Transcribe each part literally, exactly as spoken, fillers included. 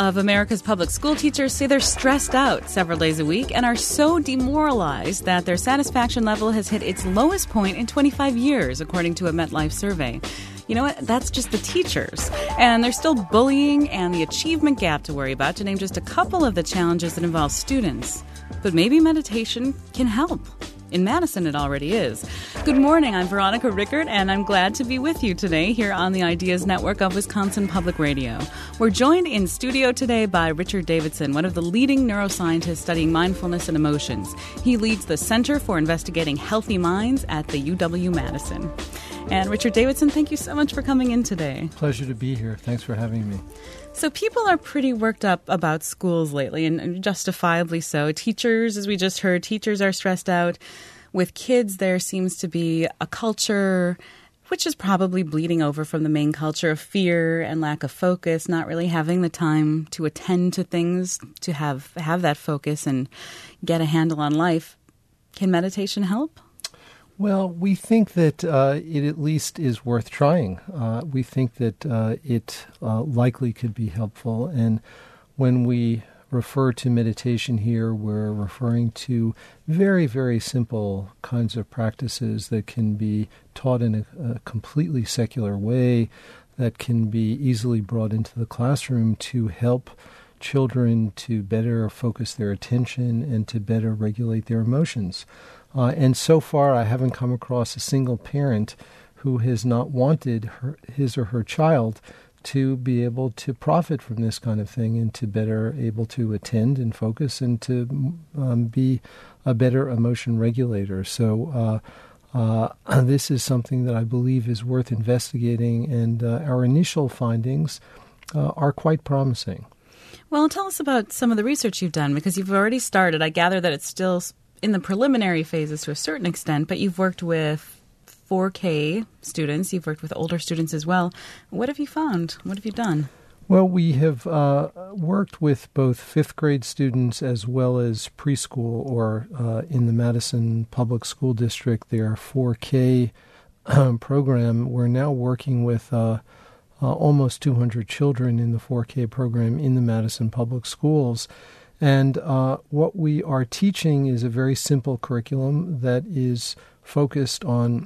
of America's public school teachers say they're stressed out several days a week and are so demoralized that their satisfaction level has hit its lowest point in twenty-five years, according to a MetLife survey. You know what? That's just the teachers. And there's still bullying and the achievement gap to worry about, to name just a couple of the challenges that involve students. But maybe meditation can help. In Madison, it already is. Good morning. I'm Veronica Rickert, and I'm glad to be with you today here on the Ideas Network of Wisconsin Public Radio. We're joined in studio today by Richard Davidson, one of the leading neuroscientists studying mindfulness and emotions. He leads the Center for Investigating Healthy Minds at the U W-Madison. And Richard Davidson, thank you so much for coming in today. Pleasure to be here. Thanks for having me. So people are pretty worked up about schools lately, and justifiably so. Teachers, as we just heard, teachers are stressed out. With kids, there seems to be a culture which is probably bleeding over from the main culture of fear and lack of focus, not really having the time to attend to things, to have, have that focus and get a handle on life. Can meditation help? Well, we think that uh, it at least is worth trying. Uh, we think that uh, it uh, likely could be helpful. And when we refer to meditation here, we're referring to very, very simple kinds of practices that can be taught in a, a completely secular way, that can be easily brought into the classroom to help children to better focus their attention and to better regulate their emotions. Uh, and so far, I haven't come across a single parent who has not wanted her, his or her child to be able to profit from this kind of thing and to better able to attend and focus and to um, be a better emotion regulator. So uh, uh, this is something that I believe is worth investigating, and uh, our initial findings uh, are quite promising. Well, tell us about some of the research you've done, because you've already started. I gather that it's still in the preliminary phases to a certain extent, but you've worked with four K students. You've worked with older students as well. What have you found? What have you done? Well, we have uh, worked with both fifth grade students as well as preschool, or uh, in the Madison Public School District, their four K um, program. We're now working with uh, uh, almost two hundred children in the four K program in the Madison Public Schools. And uh, what we are teaching is a very simple curriculum that is focused on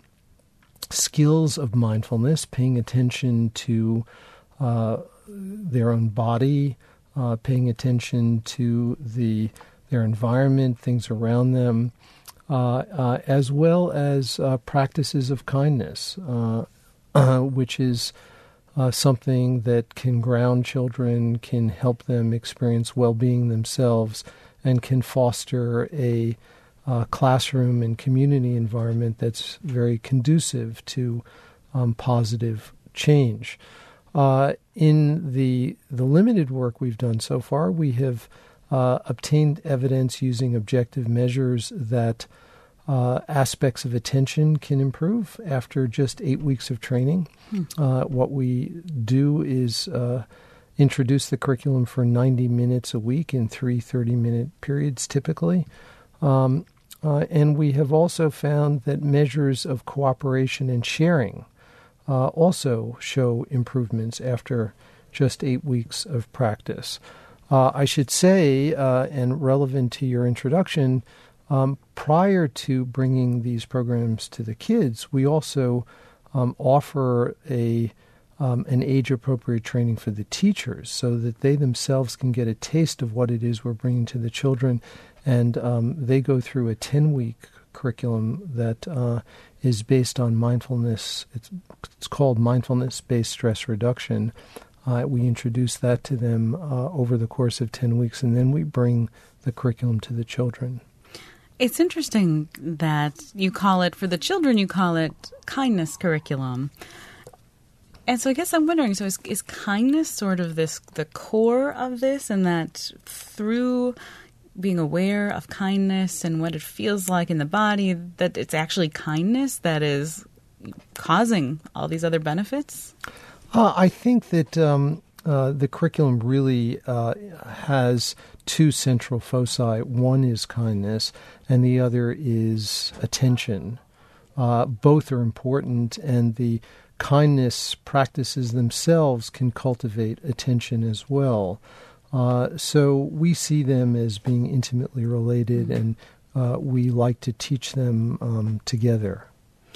skills of mindfulness, paying attention to uh, their own body, uh, paying attention to the their environment, things around them, uh, uh, as well as uh, practices of kindness, uh, uh, which is Uh, something that can ground children, can help them experience well-being themselves, and can foster a uh, classroom and community environment that's very conducive to um, positive change. Uh, in the the limited work we've done so far, we have uh, obtained evidence using objective measures that Uh, aspects of attention can improve after just eight weeks of training. Hmm. Uh, what we do is uh, introduce the curriculum for ninety minutes a week in three thirty-minute periods typically. Um, uh, and we have also found that measures of cooperation and sharing uh, also show improvements after just eight weeks of practice. Uh, I should say, uh, and relevant to your introduction, Um, prior to bringing these programs to the kids, we also um, offer a um, an age-appropriate training for the teachers so that they themselves can get a taste of what it is we're bringing to the children. And um, they go through a ten-week curriculum that uh, is based on mindfulness. It's, it's called mindfulness-based stress reduction. Uh, we introduce that to them uh, over the course of ten weeks, and then we bring the curriculum to the children. It's interesting that you call it, for the children, you call it kindness curriculum. And so I guess I'm wondering, so is, is kindness sort of this the core of this, and that through being aware of kindness and what it feels like in the body, that it's actually kindness that is causing all these other benefits? Uh, I think that um, uh, the curriculum really uh, has two central foci. One is kindness, and the other is attention. Uh, both are important, and the kindness practices themselves can cultivate attention as well. Uh, so we see them as being intimately related, and uh, we like to teach them um, together.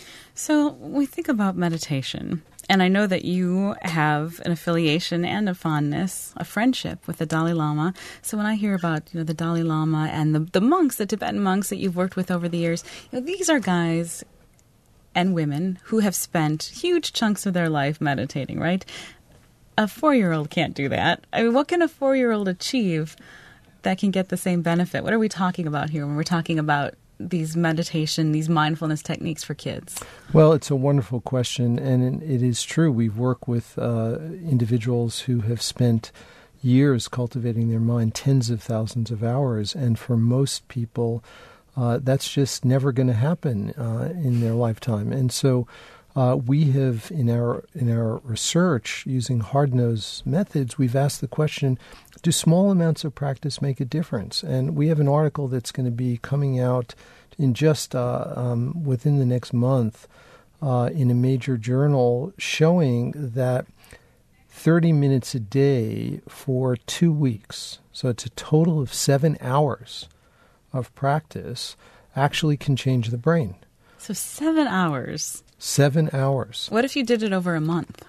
So we think about meditation, and I know that you have an affiliation and a fondness, a friendship with the Dalai Lama. So when I hear about you know the Dalai Lama and the, the monks, the Tibetan monks that you've worked with over the years, you know, these are guys and women who have spent huge chunks of their life meditating, right? A four-year-old can't do that. I mean, what can a four-year-old achieve that can get the same benefit? What are we talking about here when we're talking about these meditation, these mindfulness techniques for kids? Well, it's a wonderful question, and it is true. We've worked with uh, individuals who have spent years cultivating their mind, tens of thousands of hours, and for most people, uh, that's just never going to happen uh, in their lifetime. And so uh, we have, in our in our research, using hard-nosed methods, we've asked the question, do small amounts of practice make a difference? And we have an article that's going to be coming out in just uh, um, within the next month uh, in a major journal showing that thirty minutes a day for two weeks, so it's a total of seven hours of practice, actually can change the brain. So seven hours. Seven hours. What if you did it over a month?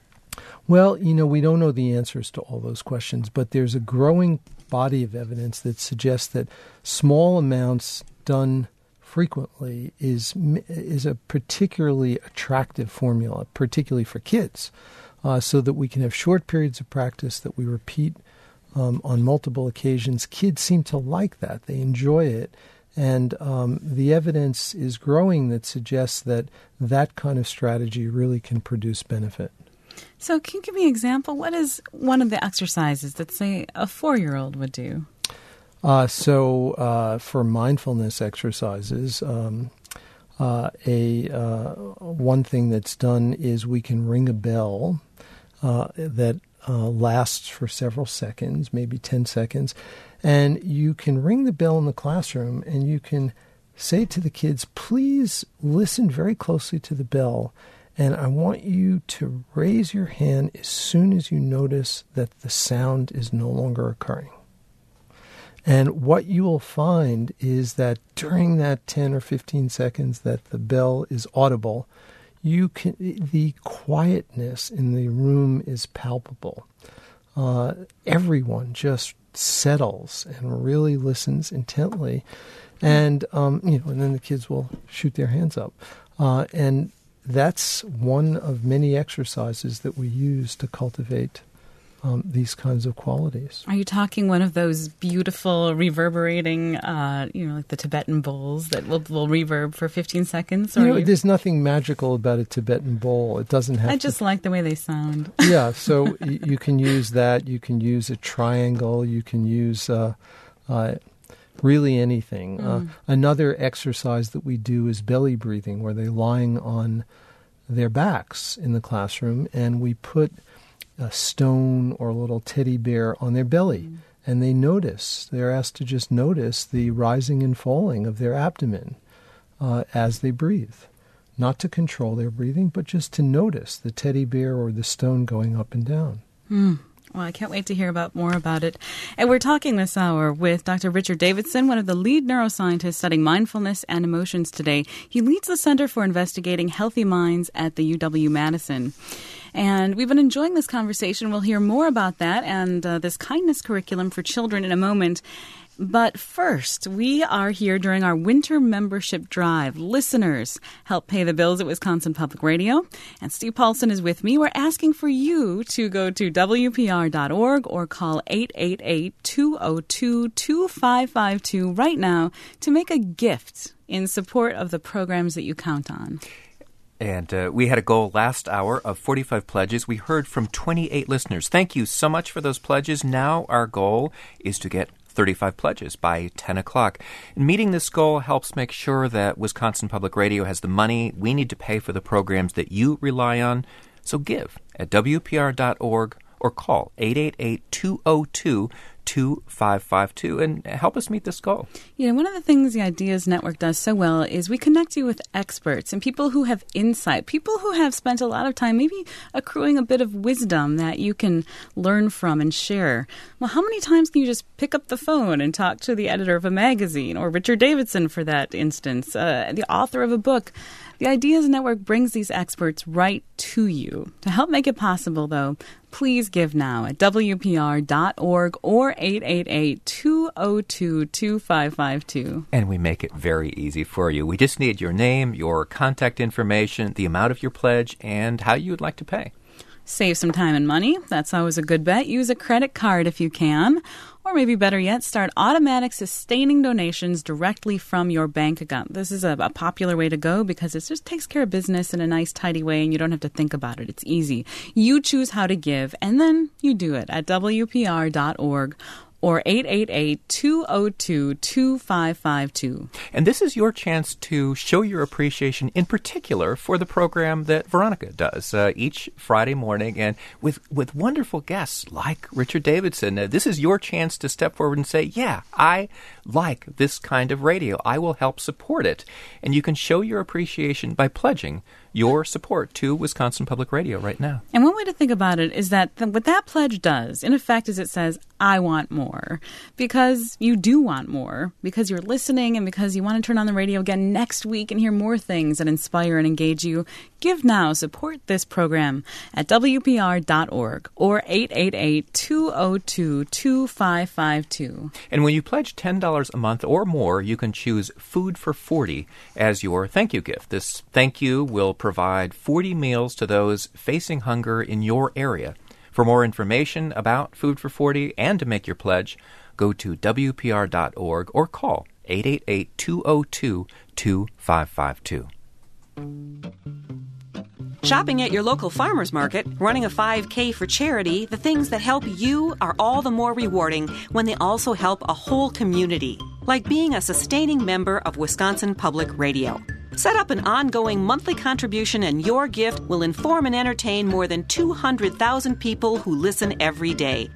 Well, you know, we don't know the answers to all those questions, but there's a growing body of evidence that suggests that small amounts done frequently is is a particularly attractive formula, particularly for kids, uh, so that we can have short periods of practice that we repeat um, on multiple occasions. Kids seem to like that. They enjoy it. And um, the evidence is growing that suggests that that kind of strategy really can produce benefit. So can you give me an example? What is one of the exercises that, say, a four-year-old would do? Uh, so uh, for mindfulness exercises, um, uh, a uh, one thing that's done is we can ring a bell uh, that uh, lasts for several seconds, maybe ten seconds, and you can ring the bell in the classroom and you can say to the kids, please listen very closely to the bell. And I want you to raise your hand as soon as you notice that the sound is no longer occurring. And what you will find is that during that ten or fifteen seconds that the bell is audible, you can the quietness in the room is palpable. Uh, everyone just settles and really listens intently, and um, you know, and then the kids will shoot their hands up, uh, and that's one of many exercises that we use to cultivate um, these kinds of qualities. Are you talking one of those beautiful reverberating, uh, you know, like the Tibetan bowls that will, will reverb for fifteen seconds? Or You know, you... there's nothing magical about a Tibetan bowl. It doesn't have I to... just like the way they sound. Yeah, so y- you can use that. You can use a triangle. You can use uh, uh, really anything. Mm. Uh, another exercise that we do is belly breathing, where they're lying on their backs in the classroom, and we put a stone or a little teddy bear on their belly, mm. and they notice. They're asked to just notice the rising and falling of their abdomen uh, as they breathe. Not to control their breathing, but just to notice the teddy bear or the stone going up and down. Mm. Well, I can't wait to hear about more about it. And we're talking this hour with Doctor Richard Davidson, one of the lead neuroscientists studying mindfulness and emotions today. He leads the Center for Investigating Healthy Minds at the U W-Madison. And we've been enjoying this conversation. We'll hear more about that and uh, this kindness curriculum for children in a moment. But first, we are here during our winter membership drive. Listeners help pay the bills at Wisconsin Public Radio. And Steve Paulson is with me. We're asking for you to go to W P R dot org or call eight eight eight, two oh two, two five five two right now to make a gift in support of the programs that you count on. And uh, we had a goal last hour of forty-five pledges. We heard from twenty-eight listeners. Thank you so much for those pledges. Now our goal is to get thirty-five pledges by ten o'clock. And meeting this goal helps make sure that Wisconsin Public Radio has the money we need to pay for the programs that you rely on. So give at W P R dot org or call eight eight eight, two oh two, two five five two and help us meet this goal. You know, one of the things the Ideas Network does so well is we connect you with experts and people who have insight, people who have spent a lot of time maybe accruing a bit of wisdom that you can learn from and share. Well, how many times can you just pick up the phone and talk to the editor of a magazine, or Richard Davidson for that instance, uh, the author of a book? The Ideas Network brings these experts right to you. To help make it possible, though, please give now at W P R dot org or eight eight eight, two oh two, two five five two. And we make it very easy for you. We just need your name, your contact information, the amount of your pledge, and how you would like to pay. Save some time and money. That's always a good bet. Use a credit card if you can. Or maybe better yet, start automatic sustaining donations directly from your bank account. This is a, a popular way to go because it just takes care of business in a nice, tidy way, and you don't have to think about it. It's easy. You choose how to give, and then you do it at W P R dot org or eight eight eight, two oh two, two five five two. And this is your chance to show your appreciation in particular for the program that Veronica does uh, each Friday morning, and with, with wonderful guests like Richard Davidson. Uh, this is your chance to step forward and say, yeah, I like this kind of radio. I will help support it. And you can show your appreciation by pledging your support to Wisconsin Public Radio right now. And one way to think about it is that th- what that pledge does, in effect, is it says, I want more. Because you do want more. Because you're listening and because you want to turn on the radio again next week and hear more things that inspire and engage you. Give now. Support this program at W P R dot org or eight eight eight, two oh two, two five five two. And when you pledge ten dollars a month or more, you can choose Food for forty as your thank you gift. This thank you will provide forty meals to those facing hunger in your area. For more information about Food for forty and to make your pledge, go to W P R dot org or call eight eight eight, two oh two, two five five two. Shopping at your local farmer's market, running a five K for charity, the things that help you are all the more rewarding when they also help a whole community, like being a sustaining member of Wisconsin Public Radio. Set up an ongoing monthly contribution and your gift will inform and entertain more than two hundred thousand people who listen every day.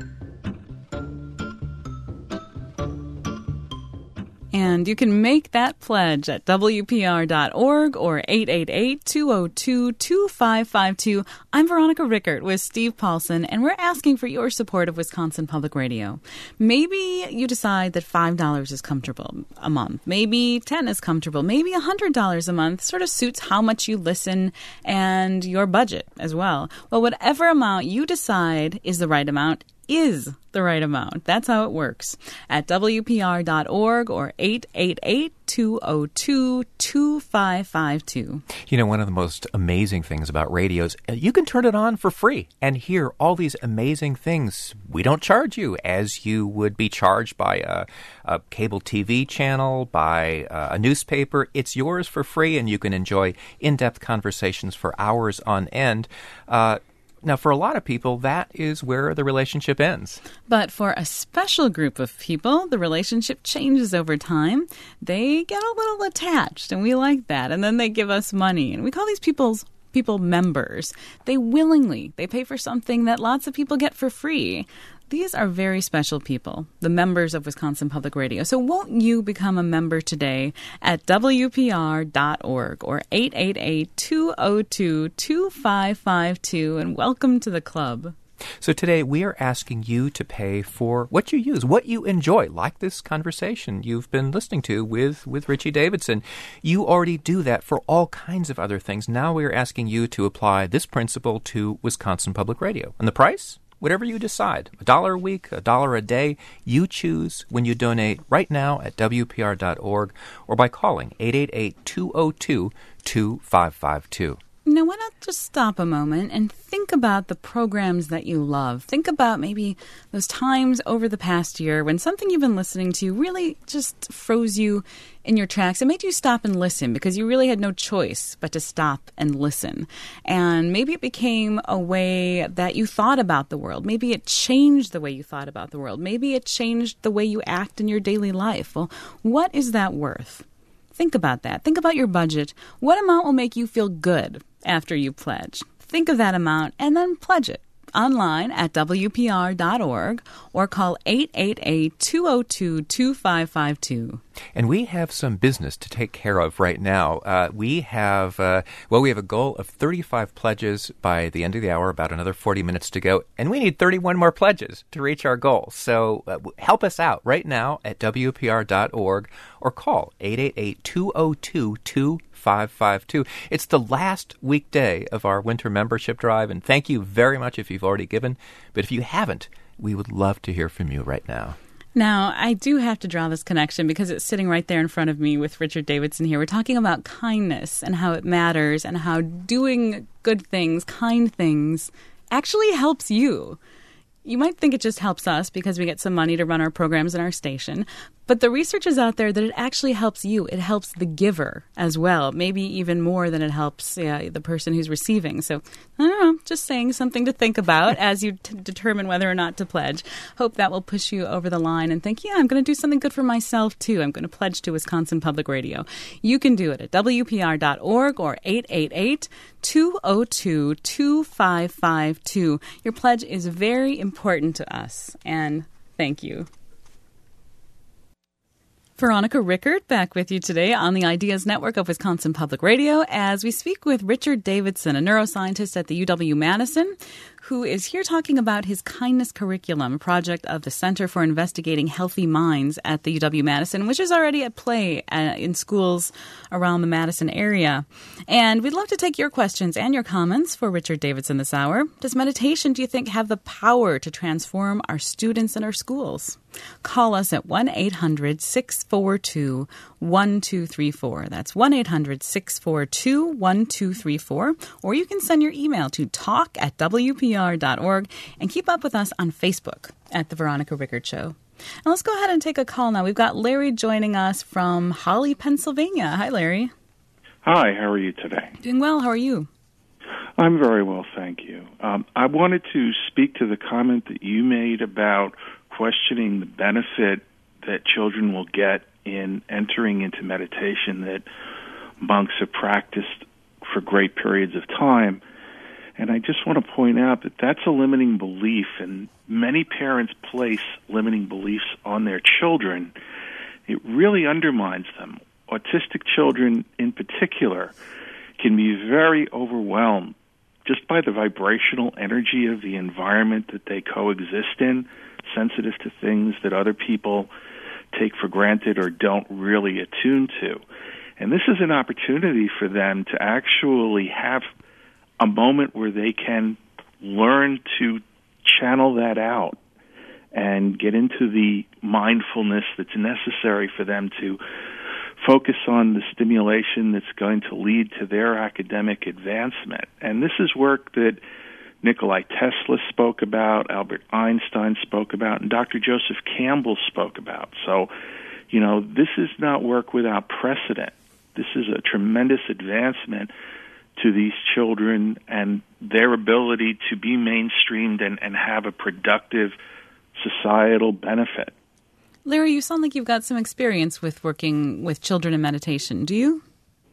And you can make that pledge at W P R dot org or eight eight eight, two oh two, two five five two. I'm Veronica Rickert with Steve Paulson, and we're asking for your support of Wisconsin Public Radio. Maybe you decide that five dollars is comfortable a month. Maybe ten dollars is comfortable. Maybe one hundred dollars a month sort of suits how much you listen and your budget as well. Well, whatever amount you decide is the right amount is the right amount. That's how it works. At W P R dot org or eight eight eight, two oh two, two five five two. You know, one of the most amazing things about radio is you can turn it on for free and hear all these amazing things. We don't charge you as you would be charged by a, a cable T V channel, by a newspaper. It's yours for free, and you can enjoy in-depth conversations for hours on end. Uh, Now, for a lot of people, that is where the relationship ends. But for a special group of people, the relationship changes over time. They get a little attached, and we like that. And then they give us money. And we call these people's people members. They willingly, they pay for something that lots of people get for free. These are very special people, the members of Wisconsin Public Radio. So won't you become a member today at W P R dot org or eight eight eight, two oh two, two five five two, and welcome to the club. So today we are asking you to pay for what you use, what you enjoy, like this conversation you've been listening to with, with Richie Davidson. You already do that for all kinds of other things. Now we are asking you to apply this principle to Wisconsin Public Radio. And the price? Whatever you decide, a dollar a week, a dollar a day, you choose when you donate right now at W P R dot org or by calling eight eight eight, two oh two, two five five two. Now, why not just stop a moment and think about the programs that you love? Think about maybe those times over the past year when something you've been listening to really just froze you in your tracks. It made you stop and listen because you really had no choice but to stop and listen. And maybe it became a way that you thought about the world. Maybe it changed the way you thought about the world. Maybe it changed the way you act in your daily life. Well, what is that worth? Think about that. Think about your budget. What amount will make you feel good after you pledge? Think of that amount and then pledge it. online at W P R dot org or call eight eight eight, two oh two, two five five two. And we have some business to take care of right now. Uh, we have, uh, well, we have a goal of thirty-five pledges by the end of the hour, about another forty minutes to go, and we need thirty-one more pledges to reach our goal. So uh, help us out right now at W P R dot org or call eight eight eight, two oh two, two five five two. It's the last weekday of our winter membership drive, and thank you very much if you've already given. But if you haven't, we would love to hear from you right now. Now, I do have to draw this connection because it's sitting right there in front of me with Richard Davidson here. We're talking about kindness and how it matters and how doing good things, kind things, actually helps you. You might think it just helps us because we get some money to run our programs in our station, but the research is out there that it actually helps you. It helps the giver as well, maybe even more than it helps uh, the person who's receiving. So, I don't know, just saying something to think about as you t- determine whether or not to pledge. Hope that will push you over the line and think, yeah, I'm going to do something good for myself, too. I'm going to pledge to Wisconsin Public Radio. You can do it at W P R dot org or eight eight eight, two oh two, two five five two. Your pledge is very important to us, and thank you. Veronica Rickert back with you today on the Ideas Network of Wisconsin Public Radio as we speak with Richard Davidson, a neuroscientist at the U W-Madison, who is here talking about his Kindness Curriculum, a project of the Center for Investigating Healthy Minds at the U W-Madison, which is already at play uh, in schools around the Madison area. And we'd love to take your questions and your comments for Richard Davidson this hour. Does meditation, do you think, have the power to transform our students and our schools? Call us at one eight hundred, six four two, one two three four. That's one eight hundred, six four two, one two three four. Or you can send your email to talk at W P R dot org and keep up with us on Facebook at The Veronica Rickert Show. Now let's go ahead and take a call now. We've got Larry joining us from Holly, Pennsylvania. Hi, Larry. Hi, how are you today? Doing well. How are you? I'm very well, thank you. Um, I wanted to speak to the comment that you made about questioning the benefit that children will get in entering into meditation that monks have practiced for great periods of time. And I just want to point out that that's a limiting belief, and many parents place limiting beliefs on their children. It really undermines them. Autistic children in particular can be very overwhelmed just by the vibrational energy of the environment that they coexist in, sensitive to things that other people take for granted or don't really attune to. And this is an opportunity for them to actually have a moment where they can learn to channel that out and get into the mindfulness that's necessary for them to focus on the stimulation that's going to lead to their academic advancement. And this is work that Nikolai Tesla spoke about, Albert Einstein spoke about, and Doctor Joseph Campbell spoke about. So, you know, this is not work without precedent. This is a tremendous advancement to these children and their ability to be mainstreamed and, and have a productive societal benefit. Larry, you sound like you've got some experience with working with children in meditation. Do you?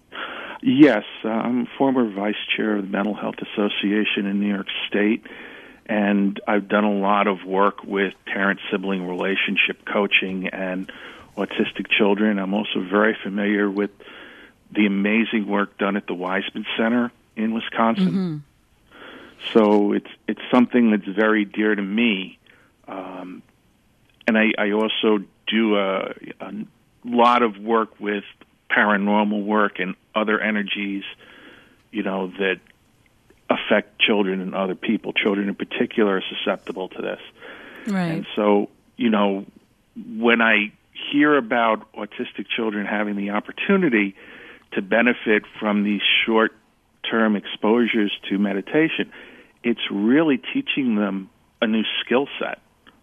Yes. Uh, I'm former vice chair of the Mental Health Association in New York State, and I've done a lot of work with parent-sibling relationship coaching and autistic children. I'm also very familiar with the amazing work done at the Weisman Center in Wisconsin. Mm-hmm. So it's it's something that's very dear to me. Um, and I, I also do a, a lot of work with paranormal work and other energies, you know, that affect children and other people. Children in particular are susceptible to this. Right. And so, you know, when I hear about autistic children having the opportunity to benefit from these short-term exposures to meditation, it's really teaching them a new skill set.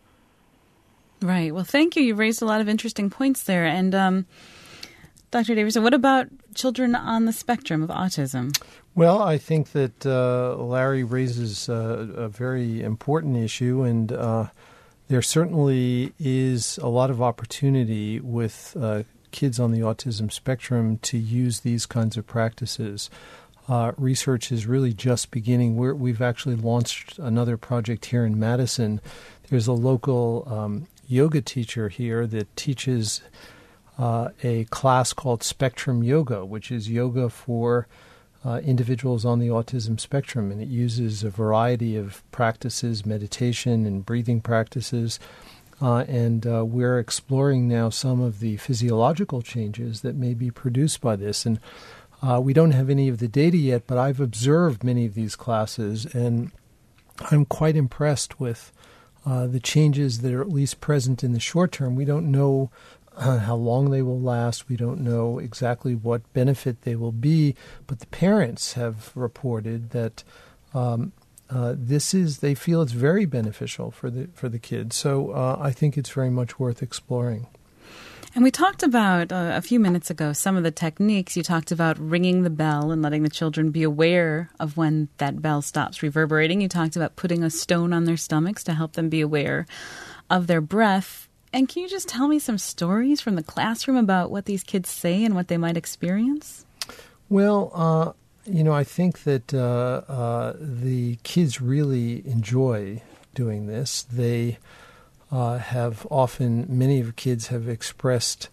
Right. Well, thank you. You raised a lot of interesting points there. And um, Doctor Davidson, what about children on the spectrum of autism? Well, I think that uh, Larry raises uh, a very important issue, and uh, there certainly is a lot of opportunity with uh, kids on the autism spectrum to use these kinds of practices. uh, research is really just beginning. We're, we've actually launched another project here in Madison. There's a local um, yoga teacher here that teaches uh, a class called Spectrum Yoga, which is yoga for uh, individuals on the autism spectrum, and it uses a variety of practices, meditation and breathing practices. Uh, and uh, we're exploring now some of the physiological changes that may be produced by this. And uh, we don't have any of the data yet, but I've observed many of these classes, and I'm quite impressed with uh, the changes that are at least present in the short term. We don't know uh, how long they will last. We don't know exactly what benefit they will be, but the parents have reported that um, Uh, this is, they feel it's very beneficial for the for the kids. So uh, I think it's very much worth exploring. And we talked about, uh, a few minutes ago, some of the techniques. You talked about ringing the bell and letting the children be aware of when that bell stops reverberating. You talked about putting a stone on their stomachs to help them be aware of their breath. And can you just tell me some stories from the classroom about what these kids say and what they might experience? Well, uh You know, I think that uh, uh, the kids really enjoy doing this. They uh, have often, many of the kids have expressed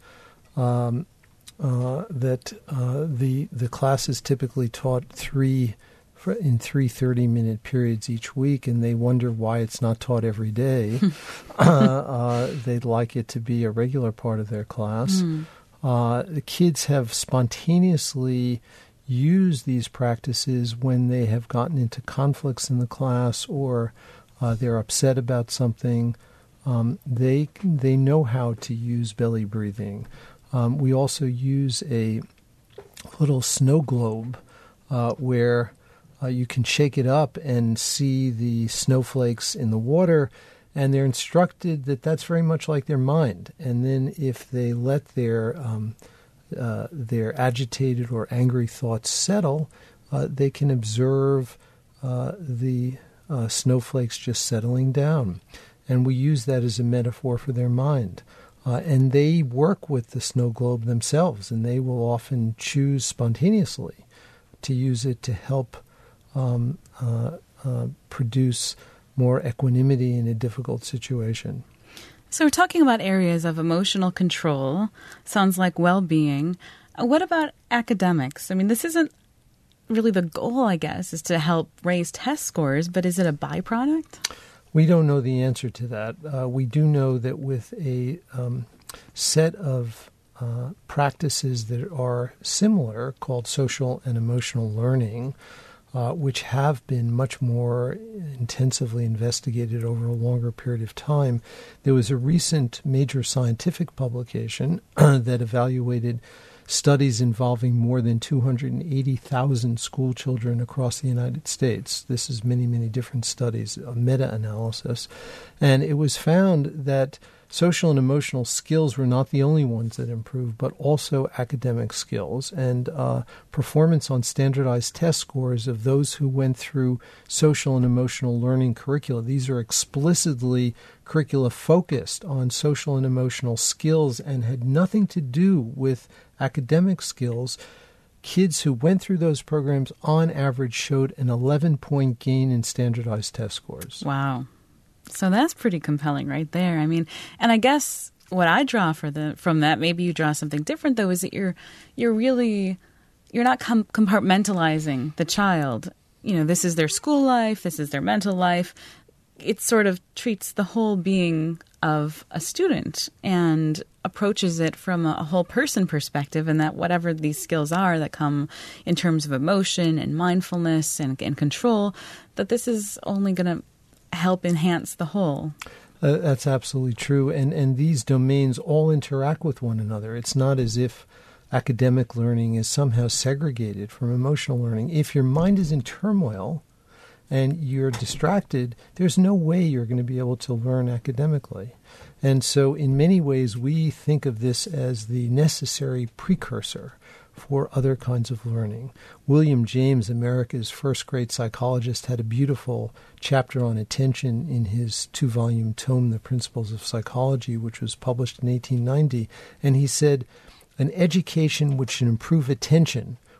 um, uh, that uh, the the class is typically taught three in three thirty-minute periods each week, and they wonder why it's not taught every day. uh, uh, they'd like it to be a regular part of their class. Mm. Uh, the kids have spontaneously use these practices when they have gotten into conflicts in the class or uh, they're upset about something. Um, they they know how to use belly breathing. Um, we also use a little snow globe uh, where uh, you can shake it up and see the snowflakes in the water, and they're instructed that that's very much like their mind. And then if they let their um, Uh, their agitated or angry thoughts settle, uh, they can observe uh, the uh, snowflakes just settling down. And we use that as a metaphor for their mind. Uh, and they work with the snow globe themselves, and they will often choose spontaneously to use it to help um, uh, uh, produce more equanimity in a difficult situation. So we're talking about areas of emotional control. Sounds like well-being. Uh, what about academics? I mean, this isn't really the goal, I guess, is to help raise test scores, but is it a byproduct? We don't know the answer to that. Uh, we do know that with a um, set of uh, practices that are similar, called social and emotional learning, Uh, which have been much more intensively investigated over a longer period of time. There was a recent major scientific publication that evaluated studies involving more than two hundred eighty thousand school children across the United States. This is many, many different studies, a meta-analysis. And it was found that social and emotional skills were not the only ones that improved, but also academic skills and uh, performance on standardized test scores of those who went through social and emotional learning curricula. These are explicitly curricula focused on social and emotional skills and had nothing to do with academic skills. Kids who went through those programs on average showed an eleven-point gain in standardized test scores. Wow. So that's pretty compelling right there. I mean, and I guess what I draw for the from that, maybe you draw something different though, is that you're you're really you're not com- compartmentalizing the child. You know, this is their school life, this is their mental life. It sort of treats the whole being of a student and approaches it from a, a whole person perspective, and that whatever these skills are that come in terms of emotion and mindfulness and, and control, that this is only going to help enhance the whole. Uh, that's absolutely true. And and these domains all interact with one another. It's not as if academic learning is somehow segregated from emotional learning. If your mind is in turmoil and you're distracted, there's no way you're going to be able to learn academically. And so in many ways, we think of this as the necessary precursor for other kinds of learning. William James, America's first great psychologist, had a beautiful chapter on attention in his two-volume tome, The Principles of Psychology, which was published in eighteen ninety. And he said, an education which should improve attention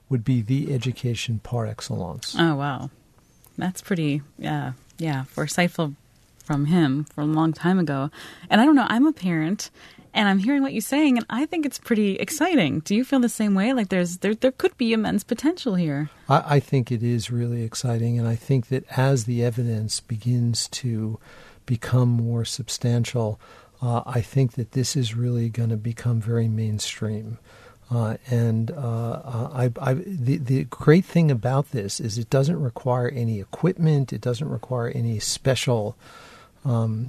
would be the education par excellence. Oh, wow. That's pretty, yeah, yeah, foresightful from him from a long time ago. And I don't know, I'm a parent, and I'm hearing what you're saying, and I think it's pretty exciting. Do you feel the same way? Like there's there there could be immense potential here. I, I think it is really exciting, and I think that as the evidence begins to become more substantial, uh, I think that this is really going to become very mainstream. Uh, and uh, I, I, the, the great thing about this is it doesn't require any equipment. It doesn't require any special um,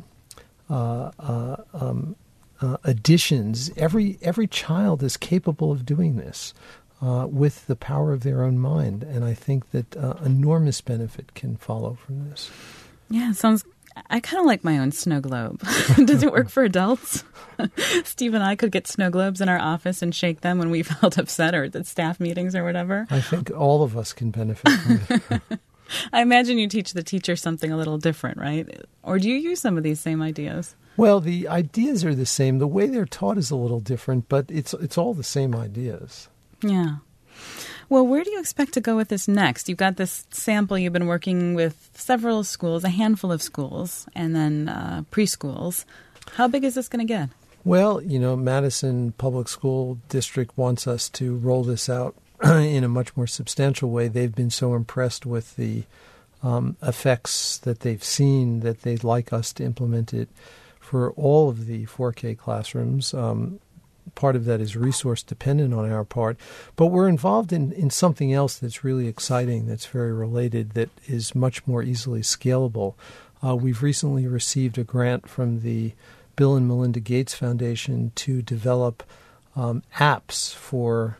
uh, uh, um, uh, additions. Every every child is capable of doing this uh, with the power of their own mind. And I think that uh, enormous benefit can follow from this. Yeah, it sounds I kind of like my own snow globe. Does it work for adults? Steve and I could get snow globes in our office and shake them when we felt upset or at staff meetings or whatever. I think all of us can benefit from it. I imagine you teach the teacher something a little different, right? Or do you use some of these same ideas? Well, the ideas are the same. The way they're taught is a little different, but it's it's all the same ideas. Yeah. Well, where do you expect to go with this next? You've got this sample. You've been working with several schools, a handful of schools, and then uh, preschools. How big is this going to get? Well, you know, Madison Public School District wants us to roll this out in a much more substantial way. They've been so impressed with the um, effects that they've seen that they'd like us to implement it for all of the four K classrooms. Um Part of that is resource dependent on our part, but we're involved in, in something else that's really exciting, that's very related, that is much more easily scalable. Uh, we've recently received a grant from the Bill and Melinda Gates Foundation to develop um, apps for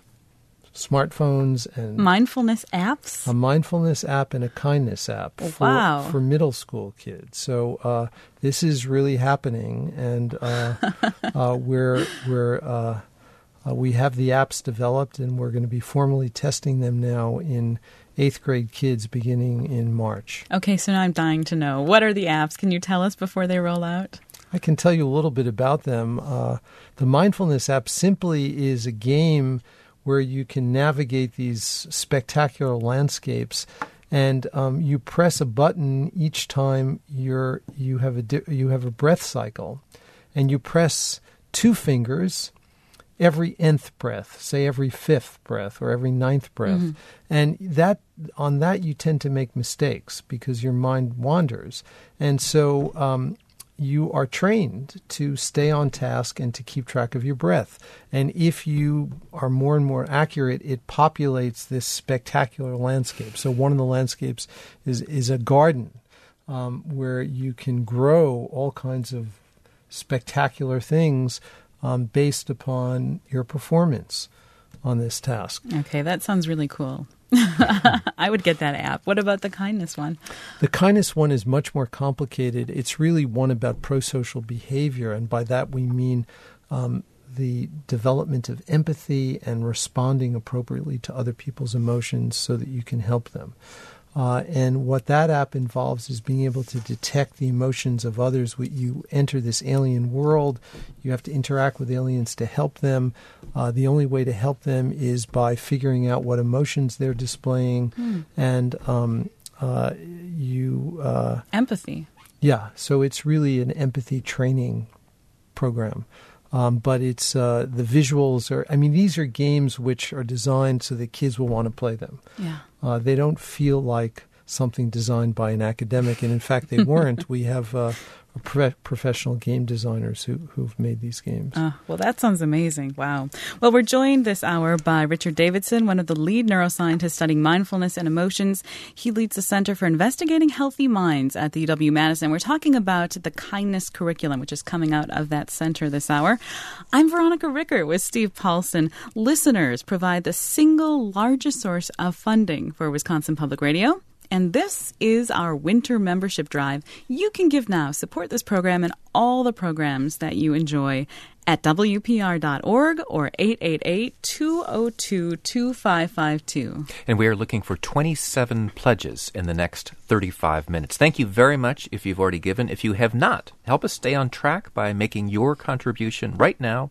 smartphones and mindfulness apps, a mindfulness app and a kindness app oh, for, wow. for middle school kids. So uh, this is really happening, and uh, uh, we're we're uh, uh, we have the apps developed, and we're going to be formally testing them now in eighth grade kids beginning in March. Okay, so now I'm dying to know, what are the apps? Can you tell us before they roll out? I can tell you a little bit about them. Uh, the mindfulness app simply is a game where you can navigate these spectacular landscapes, and um, you press a button each time you're you have a di- you have a breath cycle, and you press two fingers every nth breath, say every fifth breath or every ninth breath, mm-hmm. and that on that you tend to make mistakes because your mind wanders, and so. Um, You are trained to stay on task and to keep track of your breath. And if you are more and more accurate, it populates this spectacular landscape. So one of the landscapes is, is a garden um, where you can grow all kinds of spectacular things um, based upon your performance on this task. Okay, that sounds really cool. I would get that app. What about the kindness one? The kindness one is much more complicated. It's really one about pro-social behavior, and by that we mean um, the development of empathy and responding appropriately to other people's emotions so that you can help them. Uh, and what that app involves is being able to detect the emotions of others. You enter this alien world. You have to interact with aliens to help them. Uh, the only way to help them is by figuring out what emotions they're displaying. Mm. And um, uh, you... Uh, empathy. Yeah. So it's really an empathy training program. Um, but it's uh, the visuals are, I mean, these are games which are designed so that kids will want to play them. Yeah. Uh, they don't feel like something designed by an academic. And in fact, they weren't. We have uh, pro- professional game designers who, who've made these games. Uh, well, that sounds amazing. Wow. Well, we're joined this hour by Richard Davidson, one of the lead neuroscientists studying mindfulness and emotions. He leads the Center for Investigating Healthy Minds at the U W-Madison. We're talking about the kindness curriculum, which is coming out of that center this hour. I'm Veronica Rickert with Steve Paulson. Listeners provide the single largest source of funding for Wisconsin Public Radio. And this is our winter membership drive. You can give now, support this program and all the programs that you enjoy at W P R dot org or eight eight eight, two oh two, two five five two. And we are looking for twenty-seven pledges in the next thirty-five minutes. Thank you very much if you've already given. If you have not, help us stay on track by making your contribution right now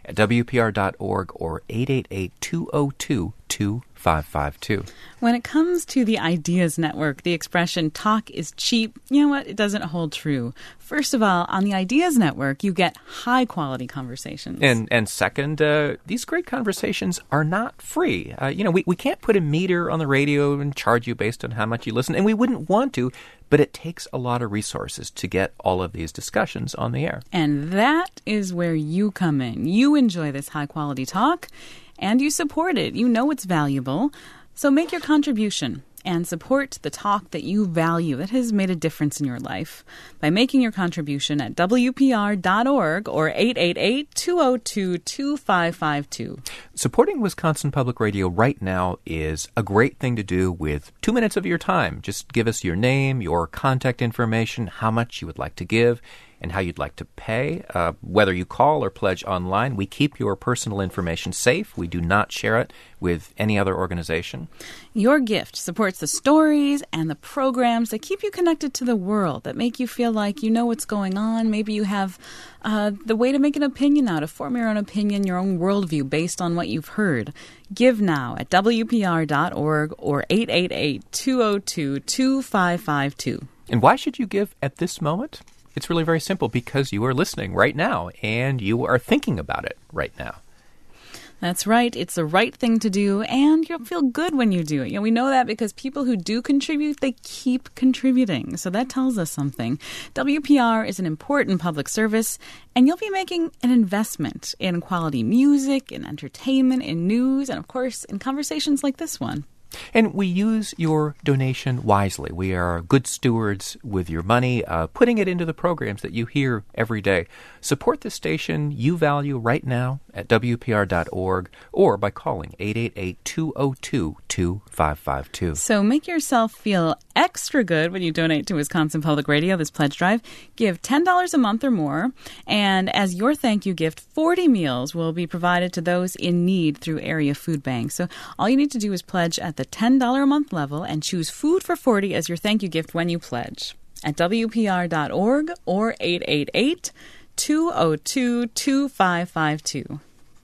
at W P R dot org or eight eight eight, two oh two, two five five two. When it comes to the Ideas Network, the expression talk is cheap, you know what? It doesn't hold true. First of all, on the Ideas Network, you get high-quality conversations. And and second, uh, these great conversations are not free. Uh, you know, we, we can't put a meter on the radio and charge you based on how much you listen, and we wouldn't want to, but it takes a lot of resources to get all of these discussions on the air. And that is where you come in. You enjoy this high-quality talk, and you support it. You know it's valuable. So make your contribution and support the talk that you value that has made a difference in your life by making your contribution at W P R dot org or eight eight eight, two oh two, two five five two. Supporting Wisconsin Public Radio right now is a great thing to do with two minutes of your time. Just give us your name, your contact information, how much you would like to give, and how you'd like to pay. Uh, whether you call or pledge online, we keep your personal information safe. We do not share it with any other organization. Your gift supports the stories and the programs that keep you connected to the world, that make you feel like you know what's going on. Maybe you have uh, the way to make an opinion now, to form your own opinion, your own worldview based on what you've heard. Give now at W P R dot org or eight eight eight, two oh two, two five five two. And why should you give at this moment? It's really very simple, because you are listening right now and you are thinking about it right now. That's right. It's the right thing to do, and you'll feel good when you do it. You know, we know that because people who do contribute, they keep contributing. So that tells us something. W P R is an important public service, and you'll be making an investment in quality music, in entertainment, in news, and of course, in conversations like this one. And we use your donation wisely. We are good stewards with your money, uh, putting it into the programs that you hear every day. Support the station you value right now at W P R dot org or by calling eight eight eight, two oh two, two five five two. So make yourself feel extra good when you donate to Wisconsin Public Radio, this pledge drive. Give ten dollars a month or more, and as your thank you gift, forty meals will be provided to those in need through area food banks. So all you need to do is pledge at the ten dollars a month level and choose Food for forty as your thank you gift when you pledge at W P R dot org or eight eight eight, two oh two, two five five two.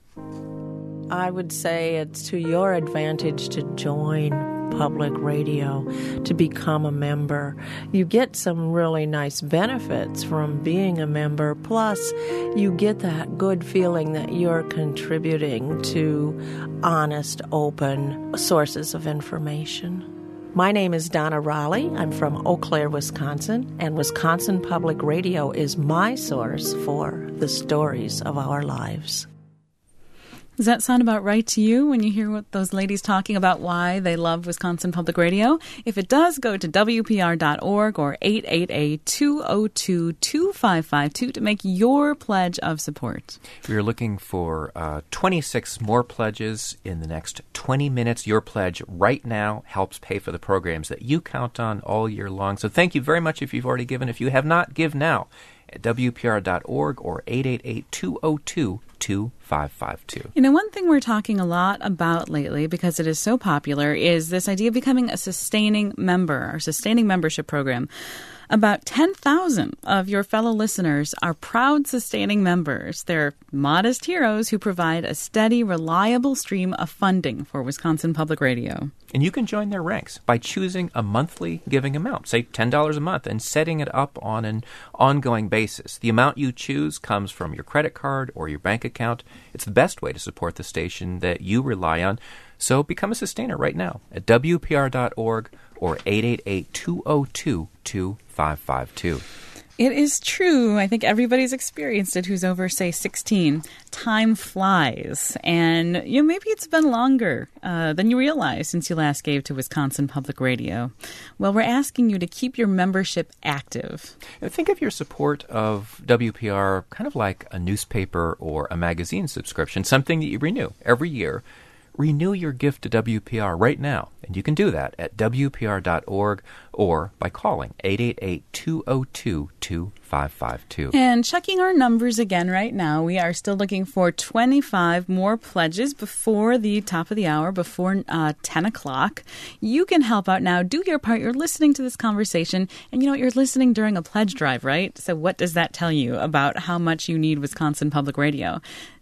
I would say it's to your advantage to join public radio, to become a member. You get some really nice benefits from being a member, plus you get that good feeling that you're contributing to honest, open sources of information. My name is Donna Raleigh. I'm from Eau Claire, Wisconsin, and Wisconsin Public Radio is my source for the stories of our lives. Does that sound about right to you when you hear what those ladies talking about why they love Wisconsin Public Radio? If it does, go to W P R dot org or eight eight eight, two oh two, two five five two to make your pledge of support. We are looking for uh, twenty-six more pledges in the next twenty minutes. Your pledge right now helps pay for the programs that you count on all year long. So thank you very much if you've already given. If you have not, give now at W P R dot org or eight eight eight, two oh two, two five five two. You know, one thing we're talking a lot about lately, because it is so popular, is this idea of becoming a sustaining member, our sustaining membership program. About ten thousand of your fellow listeners are proud sustaining members. They're modest heroes who provide a steady, reliable stream of funding for Wisconsin Public Radio. And you can join their ranks by choosing a monthly giving amount, say ten dollars a month, and setting it up on an ongoing basis. The amount you choose comes from your credit card or your bank account. It's the best way to support the station that you rely on. So become a sustainer right now at W P R dot org or eight eight eight, two oh two, two five five two. It is true. I think everybody's experienced it who's over, say, sixteen. Time flies. And, you know, maybe it's been longer uh, than you realize since you last gave to Wisconsin Public Radio. Well, we're asking you to keep your membership active. Think of your support of W P R kind of like a newspaper or a magazine subscription, something that you renew every year. Renew your gift to W P R right now, and you can do that at W P R dot org or by calling eight eight eight, two oh two, two five five two. And checking our numbers again right now, we are still looking for twenty-five more pledges before the top of the hour, before uh, ten o'clock. You can help out now. Do your part. You're listening to this conversation, and you know what? You're listening during a pledge drive, right? So what does that tell you about how much you need Wisconsin Public Radio?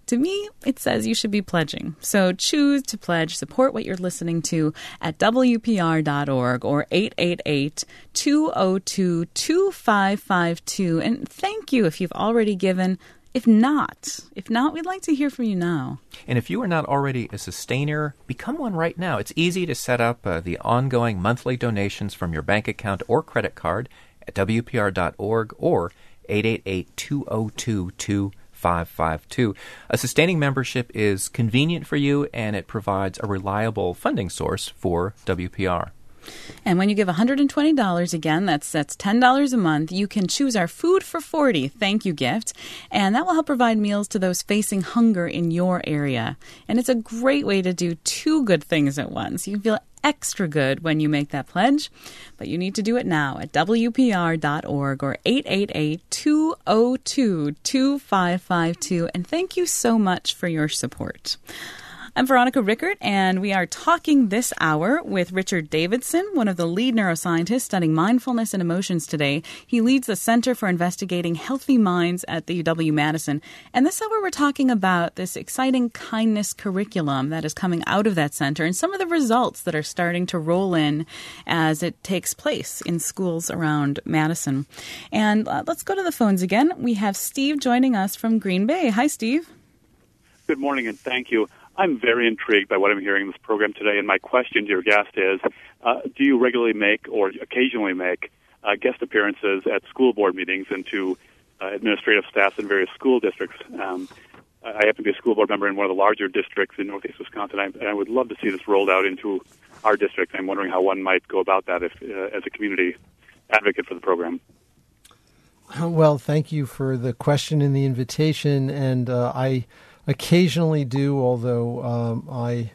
To me, it says you should be pledging. So choose to pledge. Support what you're listening to at W P R dot org or eight eight eight, two oh two, two five five two. And thank you if you've already given. If not, if not, we'd like to hear from you now. And if you are not already a sustainer, become one right now. It's easy to set up uh, the ongoing monthly donations from your bank account or credit card at W P R dot org or eight eight eight, two oh two, two five five two. A sustaining membership is convenient for you, and it provides a reliable funding source for W P R. And when you give one hundred twenty dollars, again, that's that's ten dollars a month, you can choose our Food for forty thank you gift, and that will help provide meals to those facing hunger in your area. And it's a great way to do two good things at once. You can feel extra good when you make that pledge, but you need to do it now at W P R dot org or eight eight eight, two oh two, two five five two. And thank you so much for your support. I'm Veronica Rickert, and we are talking this hour with Richard Davidson, one of the lead neuroscientists studying mindfulness and emotions today. He leads the Center for Investigating Healthy Minds at the U W-Madison. And this hour we're talking about this exciting kindness curriculum that is coming out of that center and some of the results that are starting to roll in as it takes place in schools around Madison. And uh, let's go to the phones again. We have Steve joining us from Green Bay. Hi, Steve. Good morning, and thank you. I'm very intrigued by what I'm hearing in this program today, and my question to your guest is, uh, do you regularly make or occasionally make uh, guest appearances at school board meetings and to uh, administrative staffs in various school districts? Um, I happen to be a school board member in one of the larger districts in northeast Wisconsin, and I would love to see this rolled out into our district. I'm wondering how one might go about that if, uh, as a community advocate for the program. Well, thank you for the question and the invitation, and uh, I occasionally do, although um, I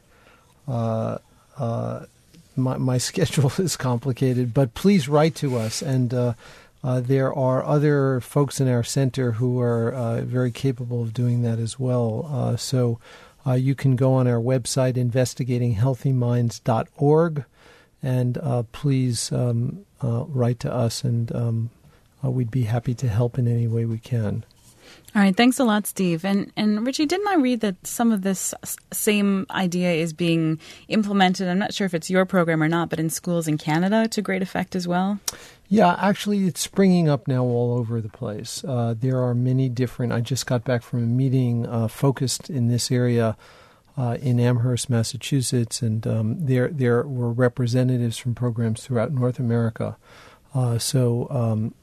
uh, uh, my, my schedule is complicated. But please write to us, and uh, uh, there are other folks in our center who are uh, very capable of doing that as well. Uh, so uh, you can go on our website, investigating healthy minds dot org, and uh, please um, uh, write to us, and um, uh, we'd be happy to help in any way we can. All right. Thanks a lot, Steve. And and Richie, didn't I read that some of this same idea is being implemented? I'm not sure if it's your program or not, but in schools in Canada to great effect as well? Yeah, actually, it's springing up now all over the place. Uh, there are many different. I just got back from a meeting uh, focused in this area uh, in Amherst, Massachusetts, and um, there there were representatives from programs throughout North America. Uh, so. Um,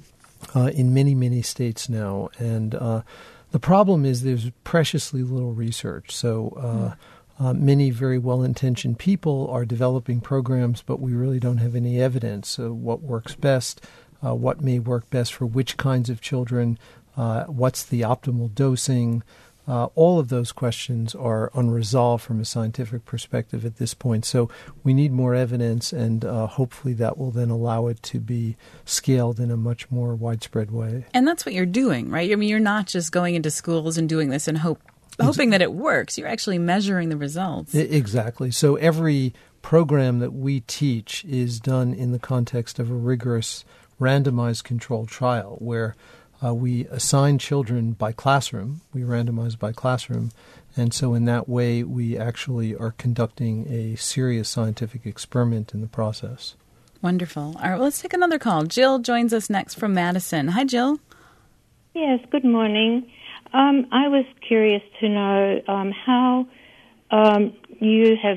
Uh, in many, many states now. And uh, the problem is there's preciously little research. So uh, mm. uh, many very well-intentioned people are developing programs, but we really don't have any evidence of what works best, uh, what may work best for which kinds of children, uh, what's the optimal dosing. Uh, all of those questions are unresolved from a scientific perspective at this point. So we need more evidence, and uh, hopefully that will then allow it to be scaled in a much more widespread way. And that's what you're doing, right? I mean, you're not just going into schools and doing this and hope, hoping that it works. You're actually measuring the results. Exactly. So every program that we teach is done in the context of a rigorous randomized controlled trial where Uh, we assign children by classroom. We randomize by classroom. And so in that way, we actually are conducting a serious scientific experiment in the process. Wonderful. All right, well, let's take another call. Jill joins us next from Madison. Hi, Jill. Yes, good morning. Um, I was curious to know um, how um, you have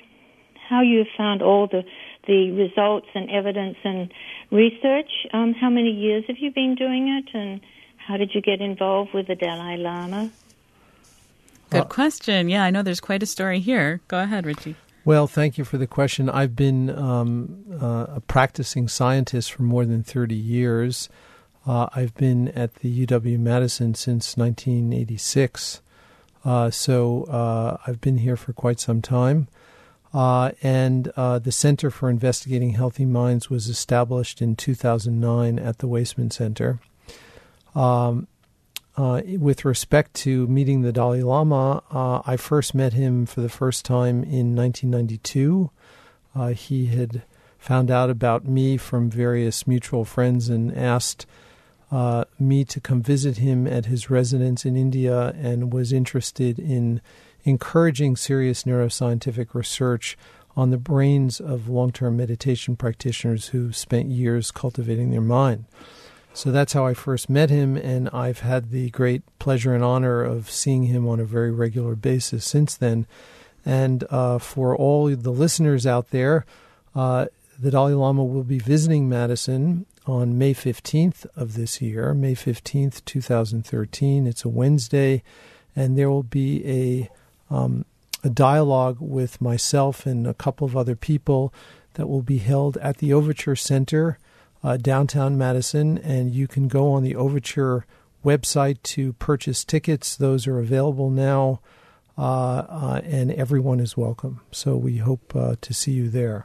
how you have found all the the results and evidence and research. Um, how many years have you been doing it, and how did you get involved with the Dalai Lama? Good uh, question. Yeah, I know there's quite a story here. Go ahead, Richie. Well, thank you for the question. I've been um, uh, a practicing scientist for more than thirty years. Uh, I've been at the U W-Madison since nineteen eighty-six, uh, so uh, I've been here for quite some time. Uh, and uh, the Center for Investigating Healthy Minds was established in two thousand nine at the Waisman Center. Um, uh, with respect to meeting the Dalai Lama, uh, I first met him for the first time in nineteen ninety-two. Uh, he had found out about me from various mutual friends and asked uh, me to come visit him at his residence in India and was interested in encouraging serious neuroscientific research on the brains of long-term meditation practitioners who spent years cultivating their mind. So that's how I first met him, and I've had the great pleasure and honor of seeing him on a very regular basis since then. And uh, for all the listeners out there, uh, the Dalai Lama will be visiting Madison on May fifteenth of this year, May fifteenth, twenty thirteen. It's a Wednesday, and there will be a um, a dialogue with myself and a couple of other people that will be held at the Overture Center, uh, downtown Madison, and you can go on the Overture website to purchase tickets. Those are available now, uh, uh, and everyone is welcome. So we hope uh, to see you there.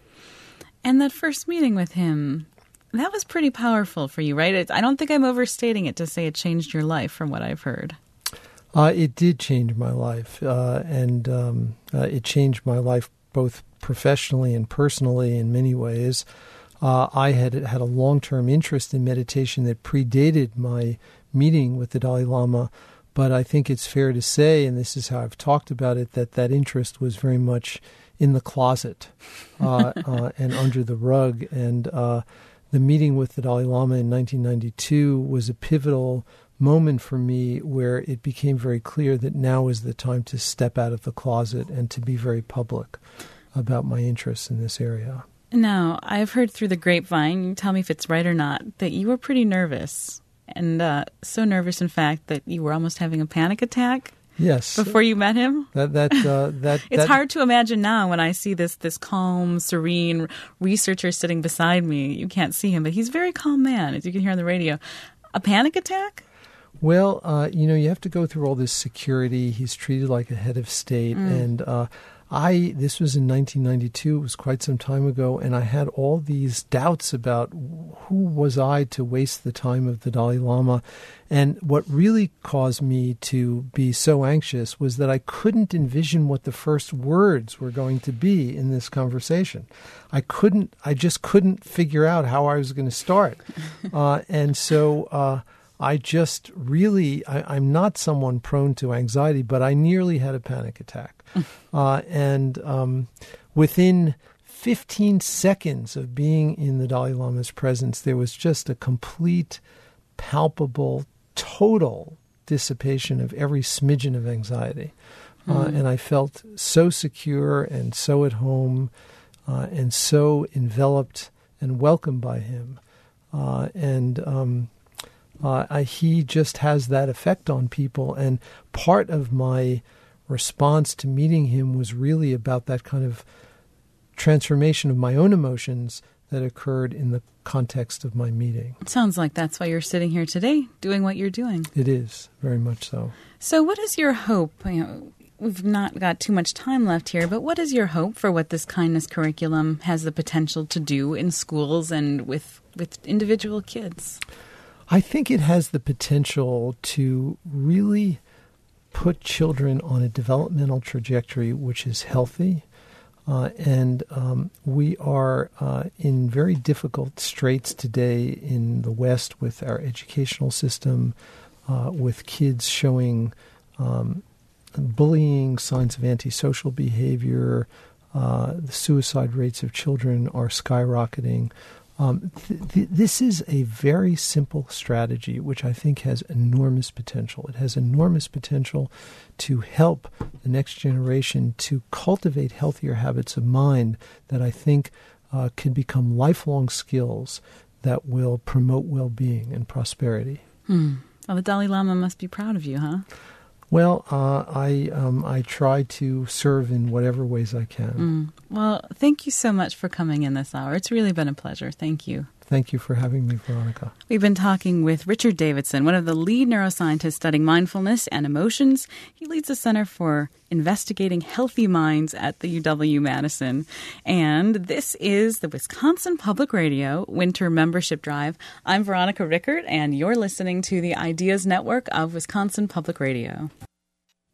And that first meeting with him, that was pretty powerful for you, right? It, I don't think I'm overstating it to say it changed your life from what I've heard. Uh, it did change my life, uh, and um, uh, it changed my life both professionally and personally in many ways. Uh, I had had a long-term interest in meditation that predated my meeting with the Dalai Lama, but I think it's fair to say, and this is how I've talked about it, that that interest was very much in the closet uh, uh, and under the rug. And uh, the meeting with the Dalai Lama in nineteen ninety-two was a pivotal moment for me where it became very clear that now is the time to step out of the closet and to be very public about my interests in this area. Now, I've heard through the grapevine, you tell me if it's right or not, that you were pretty nervous, and uh, so nervous, in fact, that you were almost having a panic attack. Yes. Before you met him? That that uh, that It's that, hard to imagine now when I see this this calm, serene researcher sitting beside me. You can't see him, but he's a very calm man, as you can hear on the radio. A panic attack? Well, uh, you know, you have to go through all this security. He's treated like a head of state. Mm. And uh, I, this was in nineteen ninety-two. It was quite some time ago. And I had all these doubts about who was I to waste the time of the Dalai Lama. And what really caused me to be so anxious was that I couldn't envision what the first words were going to be in this conversation. I couldn't, I just couldn't figure out how I was going to start. uh, and so, uh, I just really, I, I'm not someone prone to anxiety, but I nearly had a panic attack. uh, and um, within fifteen seconds of being in the Dalai Lama's presence, there was just a complete, palpable, total dissipation of every smidgen of anxiety. Mm. Uh, and I felt so secure and so at home uh, and so enveloped and welcomed by him. Uh, and... Um, Uh, I, he just has that effect on people. And part of my response to meeting him was really about that kind of transformation of my own emotions that occurred in the context of my meeting. It sounds like that's why you're sitting here today, doing what you're doing. It is, very much so. So what is your hope? You know, we've not got too much time left here, but what is your hope for what this kindness curriculum has the potential to do in schools and with, with individual kids? I think it has the potential to really put children on a developmental trajectory which is healthy. Uh, and um, we are uh, in very difficult straits today in the West with our educational system, uh, with kids showing um, bullying, signs of antisocial behavior. Uh, the suicide rates of children are skyrocketing. Um, th- th- this is a very simple strategy, which I think has enormous potential. It has enormous potential to help the next generation to cultivate healthier habits of mind that I think uh, can become lifelong skills that will promote well-being and prosperity. Hmm. Well, the Dalai Lama must be proud of you, huh? Well, uh, I um, I try to serve in whatever ways I can. Mm. Well, thank you so much for coming in this hour. It's really been a pleasure. Thank you. Thank you for having me, Veronica. We've been talking with Richard Davidson, one of the lead neuroscientists studying mindfulness and emotions. He leads the Center for Investigating Healthy Minds at the U W-Madison. And this is the Wisconsin Public Radio Winter Membership Drive. I'm Veronica Rickert, and you're listening to the Ideas Network of Wisconsin Public Radio.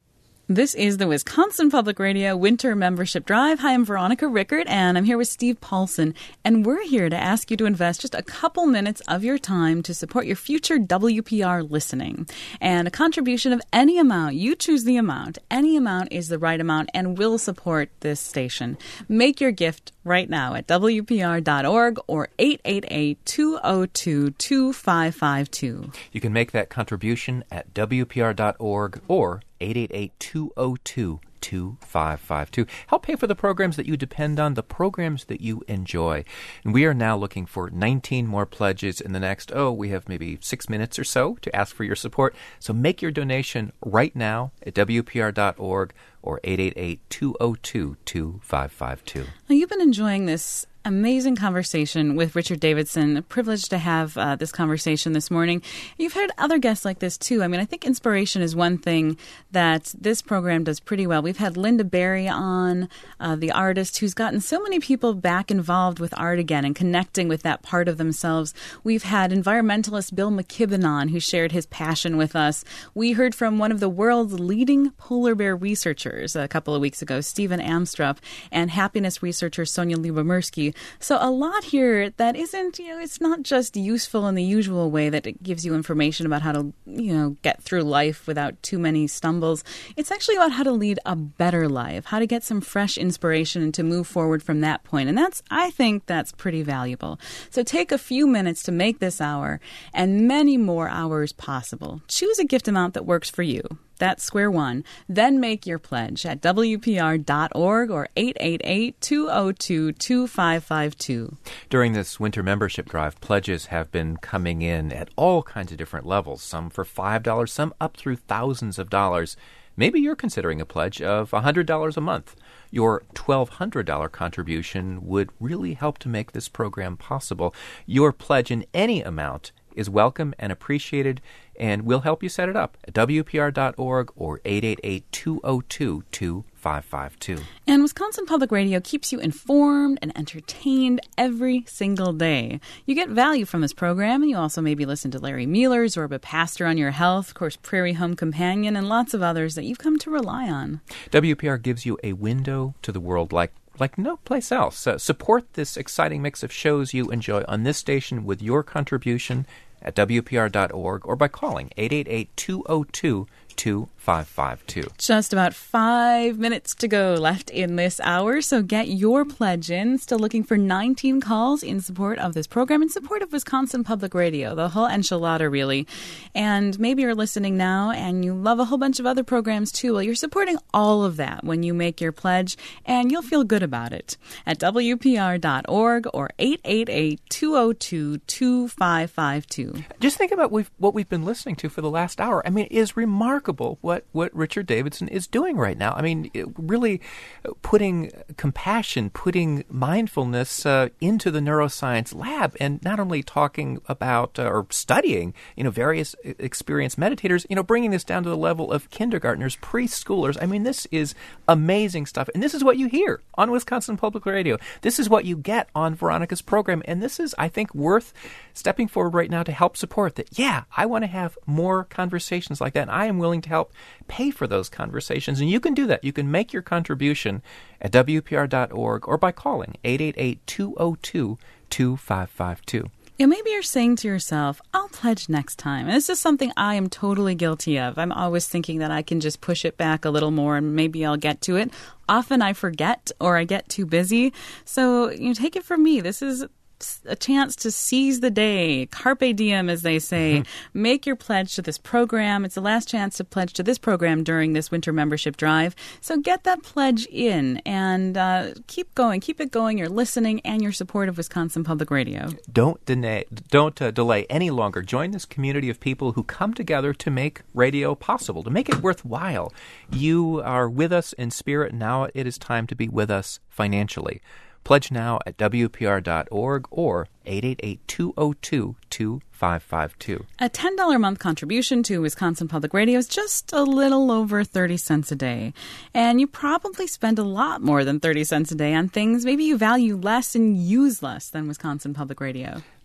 This is the Wisconsin Public Radio Winter Membership Drive. Hi, I'm Veronica Rickert, and I'm here with Steve Paulson. And we're here to ask you to invest just a couple minutes of your time to support your future W P R listening. And a contribution of any amount, you choose the amount. Any amount is the right amount and will support this station. Make your gift right now at W P R dot org or eight eight eight, two oh two, two five five two. You can make that contribution at W P R dot org or eight eight eight, two oh two, two five five two. Help pay for the programs that you depend on, the programs that you enjoy. And we are now looking for nineteen more pledges in the next, oh, we have maybe six minutes or so to ask for your support. So make your donation right now at W P R dot org or eight eight eight, two oh two, two five five two. Now, you've been enjoying this amazing conversation with Richard Davidson. A privilege to have uh, this conversation this morning. You've heard other guests like this, too. I mean, I think inspiration is one thing that this program does pretty well. We've had Linda Berry on, uh, the artist, who's gotten so many people back involved with art again and connecting with that part of themselves. We've had environmentalist Bill McKibben on, who shared his passion with us. We heard from one of the world's leading polar bear researchers a couple of weeks ago, Stephen Amstrup, and happiness researcher Sonia Lyubomirsky. So a lot here that isn't, you know, it's not just useful in the usual way that it gives you information about how to, you know, get through life without too many stumbles. It's actually about how to lead a better life, how to get some fresh inspiration and to move forward from that point. And that's, I think that's pretty valuable. So take a few minutes to make this hour and many more hours possible. Choose a gift amount that works for you. That's square one. Then make your pledge at W P R dot org or eight eight eight, two oh two, two five five two. During this winter membership drive, pledges have been coming in at all kinds of different levels, some for five dollars, some up through thousands of dollars. Maybe you're considering a pledge of one hundred dollars a month. Your twelve hundred dollars contribution would really help to make this program possible. Your pledge in any amount is welcome and appreciated, and we'll help you set it up at W P R dot org or eight eight eight, two oh two, two five five two. And Wisconsin Public Radio keeps you informed and entertained every single day. You get value from this program, and you also maybe listen to Larry Mueller's Zorba Pastor on Your Health, of course, Prairie Home Companion, and lots of others that you've come to rely on. W P R gives you a window to the world like like no place else. Uh, support this exciting mix of shows you enjoy on this station with your contribution at W P R dot org or by calling eight eight eight, two oh two, two five five two. Just about five minutes to go left in this hour, so get your pledge in. Still looking for nineteen calls in support of this program, in support of Wisconsin Public Radio, the whole enchilada, really. And maybe you're listening now and you love a whole bunch of other programs, too. Well, you're supporting all of that when you make your pledge, and you'll feel good about it at W P R dot org or eight eight eight, two oh two, two five five two. Just think about we've, what we've been listening to for the last hour. I mean, it is remarkable what, what Richard Davidson is doing right now. I mean, it really putting compassion, putting mindfulness uh, into the neuroscience lab, and not only talking about uh, or studying, you know, various experienced meditators, you know, bringing this down to the level of kindergartners, preschoolers. I mean, this is amazing stuff. And this is what you hear on Wisconsin Public Radio. This is what you get on Veronica's program. And this is, I think, worth stepping forward right now to help support that. Yeah, I want to have more conversations like that. And I am willing to help pay for those conversations. And you can do that. You can make your contribution at W P R dot org or by calling eight eight eight, two oh two, two five five two. Yeah, maybe you're saying to yourself, I'll pledge next time. And this is something I am totally guilty of. I'm always thinking that I can just push it back a little more and maybe I'll get to it. Often I forget or I get too busy. So, you know, take it from me. This is a chance to seize the day. Carpe diem, as they say. Mm-hmm. Make your pledge to this program. It's the last chance to pledge to this program during this winter membership drive. So get that pledge in and uh, keep going. Keep it going. You're listening and your support of Wisconsin Public Radio. Don't deny, don't uh, delay any longer. Join this community of people who come together to make radio possible, to make it worthwhile. You are with us in spirit. Now it is time to be with us financially. Pledge now at W P R dot org or eight eight eight, two oh two, two five five two. A ten dollars a month contribution to Wisconsin Public Radio is just a little over thirty cents a day. And you probably spend a lot more than thirty cents a day on things maybe you value less and use less than Wisconsin Public Radio.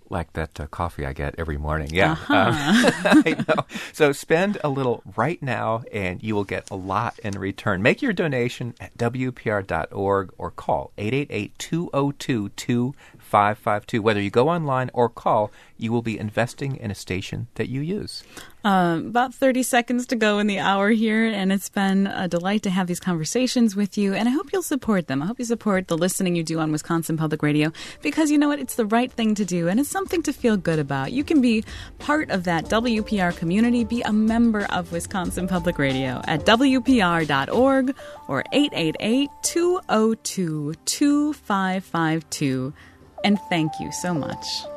like that uh, coffee I get every morning. Yeah. Uh-huh. Um, I know. So spend a little right now, and you will get a lot in return. Make your donation at W P R dot org or call eight eight eight, two oh two, two five five two. Whether you go online or call, you will be investing in a station that you use. Um, about thirty seconds to go in the hour here, and it's been a delight to have these conversations with you, and I hope you'll support them. I hope you support the listening you do on Wisconsin Public Radio, because you know what? It's the right thing to do, and it's something to feel good about. You can be part of that W P R community, be a member of Wisconsin Public Radio at W P R dot org or eight eight eight, two oh two, two five five two, and thank you so much.